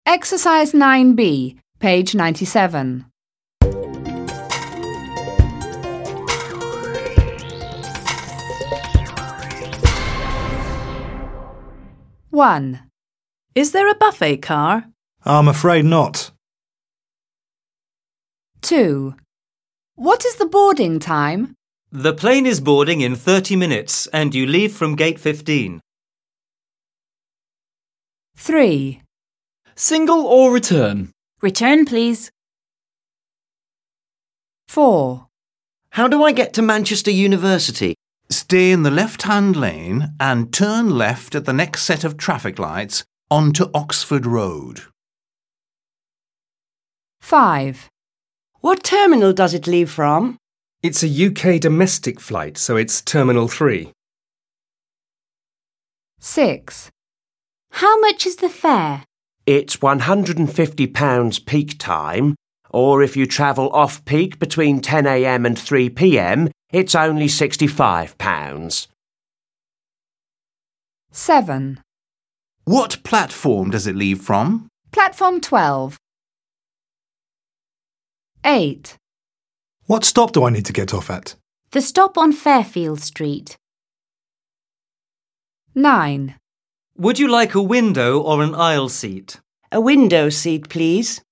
Exercise 9B, page 97. One. Is there a buffet car? I'm afraid not. 2. What is the boarding time? The plane is boarding in 30 minutes and you leave from gate 15. 3. Single or return? Return, please. 4. How do I get to Manchester University? Stay in the left-hand lane and turn left at the next set of traffic lights onto Oxford Road. 5. What terminal does it leave from? It's a UK domestic flight, so it's Terminal 3. 6. How much is the fare? It's £150 peak time, or if you travel off-peak between 10 a.m. and 3 p.m, it's only £65. 7. What platform does it leave from? Platform 12. 8. What stop do I need to get off at? The stop on Fairfield Street. 9. Would you like a window or an aisle seat? A window seat, please.